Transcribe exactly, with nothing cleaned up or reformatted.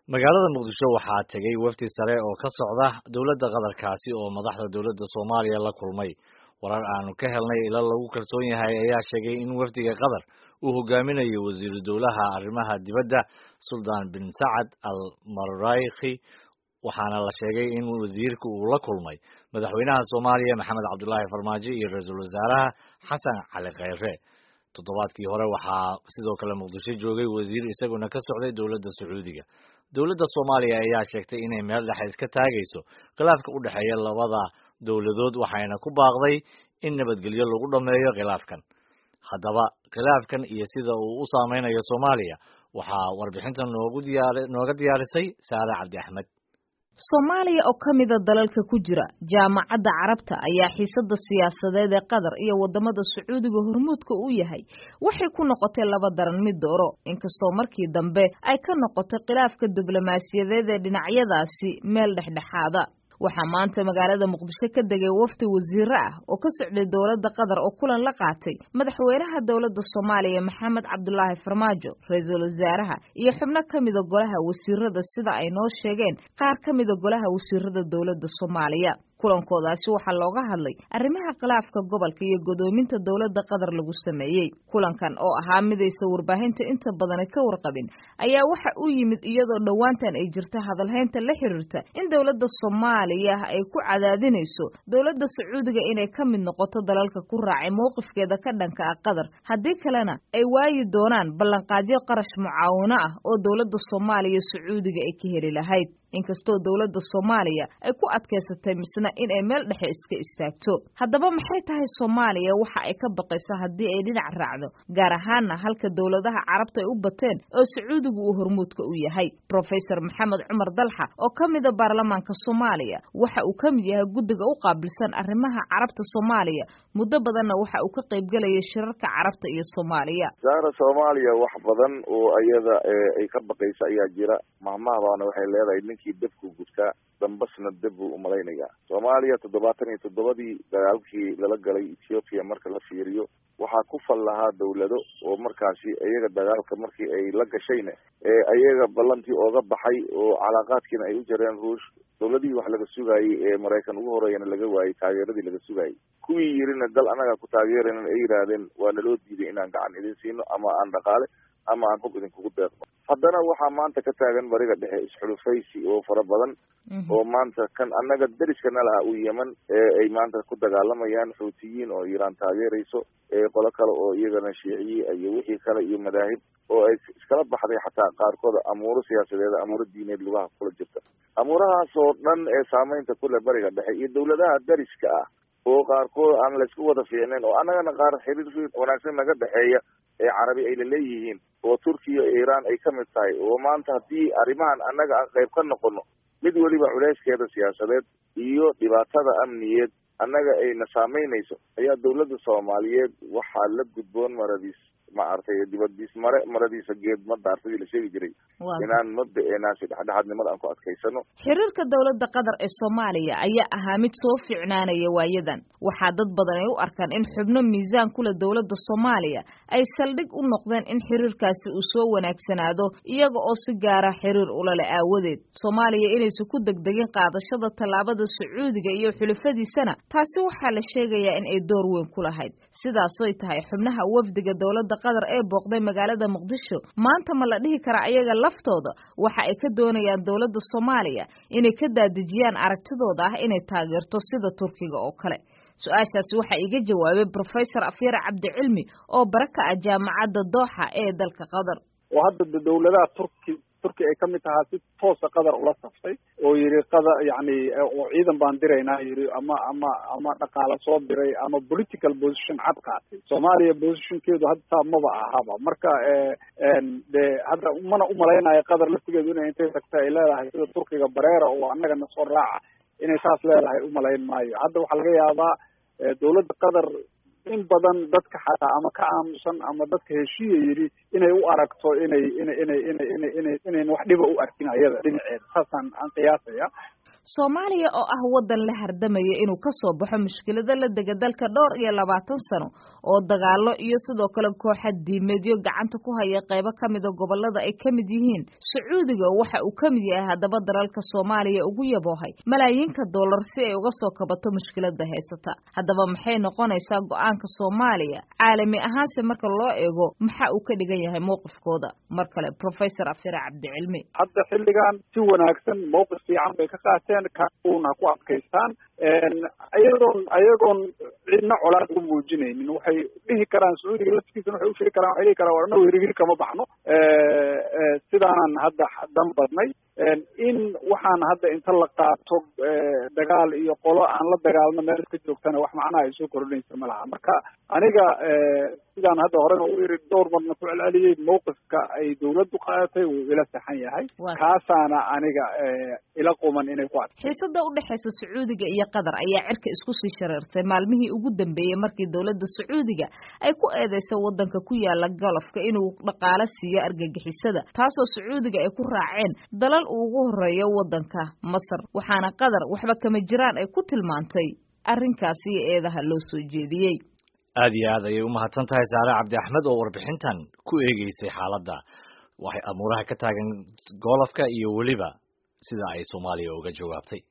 magaalada Muqdisho waxaa tagay wafdi sare oo ka socda dowladda qadarkaasi oo madaxda dowladda Soomaaliya la kulmay. Warar aanu ka helnay ila lagu kalsoon yahay ayaa sheegay in wafdiga Qatar uu hogaaminayo wasiiru dowlaha arrimaha dibadda Suldaan bin Saad Al Marayqi, waxaana la sheegay in wasiirku uu la kulmay madaxweynaha Soomaaliya Maxamed Cabdullaahi Farmaajo iyo ra'iisul wasaaraha Xasan Cali Khayre. Toddobaadkii hore waxaa sidoo kale Muqdisho joogay wasiir isaguna ka socday dowladda Sacuudiga. Dowladda Soomaaliya ayaa sheegtay inay meel dhexe iska taagayso khilaafka u dhexeeya labada dowladood waxayna ku baaqday in nabadgelyo lagu dhameeyo khilaafkan. Haddaba khilaafkan iyo sida uu u saameynayo Soomaaliya waxaa warbixintan noogu diyaar nooga diyaarisay Saare Cabdi Axmed. Soomaaliya oo ka mid ah dalalka ku jira jaamacadda Carabta ayaa xiisada siyaasadeed ee Qatar iyo wadamada Sacuudiga hormuudka u yahay waxay ku noqotay laba daran mid dooro inkastoo markii dambe ay ka noqotay khilaafka diblomaasiyadeed ee dhinacyadaasi meel dhexdhexaada. waxaa maanta magaalada Muqdisho ka degay wafdi wasiir ah oo ka socday dowladda Qatar oo kulan la qaatay madaxweynaha dowladda Soomaaliya Maxamed Cabdullaahi Farmaajo, ra'iisul wasaaraha iyo xubno ka mid ah golaha wasiirada sida ay noo sheegeen qaar ka mid ah golaha wasiirada dowladda Soomaaliya. kulankoodaasi waxaa looga hadlay arrimaha khilaafka gobolka iyo godoominta dowladda Qatar lagu sameeyay. kulankan oo ahaa midaysa warbaahinta inta badan ka warqabin ayaa waxa uu yimid iyadoo dhawaantan ay jirto hadalhaynta la xiriirta in dowladda Soomaaliya ay ku cadaadinayso dowladda Sacuudiga inay ka mid noqoto dalalka ku raacay mowqifkeeda ka dhanka ah Qatar, haddii kalena ay waayi doonaan ballanqaadyo qarash mucaawino ah oo dowladda Soomaaliya Sacuudiga ay ka heli lahayd. inkastoo dowladda Soomaaliya ay ku adkaysatay misna in ay meel dhexe iska istaagto. haddaba maxay tahay Soomaaliya waxa ay ka baqaysaa haddii ay dhinac raacdo, gaar ahaanna halka dowladaha Carabta ay u bateen oo Sacuudigu uu hormuudka u yahay. Professor Maxamed Cumar Dalxa oo ka mid ah baarlamaanka Soomaaliya waxa uu ka mid yahay guddiga u qaabilsan arrimaha Carabta Soomaaliya, muddo badanna waxa uu ka qayb galayay shirarka Carabta iyo Soomaaliya. Saara Soomaaliya wax badan oo ayada ay ka baqaysa ayaa jira. mahmaahbaana waxay leedahay ninkii dabku gudkaa dambasna dab buu umalaynaya. Soomaaliya toddobaatan iyo toddobadii dagaalkii lala galay Ethiopia marka la fiiriyo waxaa ku fal lahaa dowlado oo markaasi iyaga dagaalka markii ay la gashayna ee iyaga ballantii ooga baxay oo calaaqaadkiina ay u jareen Ruush. dowladii wax laga sugayay ee Mareykan ugu horeeyana laga waayay taageeradii laga sugayay. kuwii yirina dal anaga ku taageerayna ay yiraahdeen waa naloo diiday inaan gacan idin siino ama aan dhaqaale ama aan hub idin kugu deeqo. haddana waxaa maanta ka taagan bariga dhexe isxulufaysi oo fara badan oo maanta kan annaga dariskana laha u Yemen ee ay maanta ku dagaalamayaan Xuutiyiin oo Iiraan taageerayso ee qolo kale oo iyagana Shiiciye iyo wixii kale iyo madaahib oo ay iskala baxday xataa qaarkood amuuro siyaasadeed amuuro diineed lugaha kula jirta. amuurahaas oo dhan ee saameynta ku leh bariga dhexe iyo dowladaha dariska ah oo qaarkood aan la isku wada fiicnayn oo annagana qaar xiriir wanaagsan naga dhexeeya ee Carabi ay leeyihiin oo Turkiya iyo Iiraan ay ka mid tahay oo maanta haddii arrimahan annaga aan qayb ka noqono mid waliba culeyskeeda siyaasadeed iyo dhibaatada amniyeed annaga ayna saameynayso ayaa dowladda Soomaaliyeed waxaa la gudboon maradiis ma artay dibadiis mare maradiisa geed ma daartay la sheegi jiray inaan mabda'eenaasi dhexdhexaadnimada aan ku adkaysano. xiriirka dowladda Qatar ee Soomaaliya ayaa ahaa mid soo fiicnaanaya waayadan. waxaa dad badan ay u arkaan in xubno miisaan kula dowladda Soomaaliya ay saldhig u noqdeen in xiriirkaasi uu soo wanaagsanaado iyaga oo si gaara xiriir ula leh aawadeed. Soomaaliya inaysan ku degdegin qaadashada tallaabada Sacuudiga iyo xulafadiisana taasi waxaa la sheegayaa in ay door weyn ku lahayd. sidaas oo tahay xubnaha wafdiga dowladda Qatar ee booqday magaalada Muqdisho maanta ma la dhihi karaa ayaga laftooda waxa ay ka doonayaan dowladda Soomaaliya inay ka daadijiyaan aragtidooda ah inay taageerto sida Turkiga oo kale. su-aashaasi waxa iga jawaabay Professor Afyar Cabdi Cilmi oo baraka ah jaamacadda Doha ee dalka Qatar. oo hadda dowladaha Turki Turki ay kamid tahay si toos ah Qatar ula saftay oo yiri Qatar yani oo ciidan baan diraynaa yiri ama ama ama dhaqaale soo diray ama political position cad qaatay. Soomaaliya positionkeedu hadda maba ahaba marka ee de hadda mana u malaynayo Qatar laftigeedu inay intay tagtay ay leedahay sida Turkiga bareera oo annaga na soo raaca inay taas leedahay u malayn maayo. hadda waxa laga yaabaa dowladda Qatar in badan dadka xataa ama ka aamusan ama dadka heshiiye yiri inay u aragto inay inay inay inay inay inay wax dhiba u arkin ayada dhinaceeda saasaan aan qiyaasaya. Soomaaliya oo ah wadan la hardamaya inuu ka soo baxo mushkilada la dega dalka dhowr iyo labaatan sano oo dagaalo iyo sidoo kale kooxad diimeedyo gacanta ku haya qaybo kamid ah gobolada ay kamid yihiin Sacuudiga waxa uu kamid yahay hadaba dalalka Soomaaliya ugu yaboohay malaayiinka dollar si ay uga soo kabato mushkilada haysata. Hadaba maxay noqonaysaa go'aanka Soomaaliya caalami ahaan marka loo eego waxa uu ka dhigan yahay mowqifkooda? Mar kale Professor Afir Cabdicilmi. Hadda xilligan si wanaagsan mowqif fiican bay ka qaateen kauna ku adkaystaan ayadoon ayagoon cidna colaad u muujinaynin waxay dhihi karaan Sacuudiga laftiisa waxay u sheegi karaan waxay dhihi karaan warna weerigir kama baxno sidaan hadda dan badnay in waxaan hadda inta la qaato dagaal iyo qolo aan la dagaalno meel iska joogtana wax macnaha ay soo kordhinaysa ma laha. Marka aniga sidaan hadda horena u iri dhowr marna ku celceliyey mowqifka ay dawladdu qaadatay wuu ila saxan yahay kaasaana aniga ila quman inay ku adkayso. Xiisada u dhaxaysa Sacuudiga iyo Qatar ayaa cirka isku sii shareersay maalmihii ugu dambeeyay markii dawladda Sacuudiga ay ku eedeysay wadanka ku yaala Galafka inuu dhaqaale siiyo argagixisada taasoo Sacuudiga ay ku raaceen dalal ugu horeeya wadanka Masar waxaana Qatar waxba kama jiraan ay ku tilmaantay arrinkaasi eedaha loo soo jeediyay. aad iyo aad ayay u mahadsan tahay Saare Cabdi Axmed oo warbixintan ku eegeysay xaaladda waxay amuuraha ka taagan Galafka iyo waliba sida ay Soomaaliya uga jawaabtay.